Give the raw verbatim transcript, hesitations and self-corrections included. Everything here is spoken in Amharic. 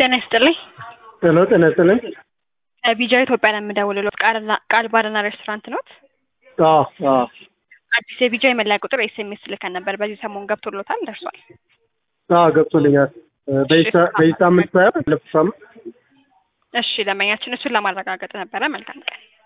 ጤና ይስጥልኝ። ሄሎ ጤና ይስጥልኝ። ቢጃ ኢትዮጵያ ነው የምደውልልዎት። ቃልና ቃል ባርና ሬስቶራንት ኖት? አዎ አዎ። አዲስ የቢጃ የመለያ ቁጥር ኤስኤምኤስ ልከን ነበር። በዚህ ሰሞን ገብቶልዎታል? ደርሷል? አዎ ገብቶልኛል። በይሳ በይሳ ሳምንት ሳይሆን ባለፈው ሳምንት። እሺ፣ ደንበኛችን እሱን ለማረጋገጥ ነበረ። መልካም ቀን።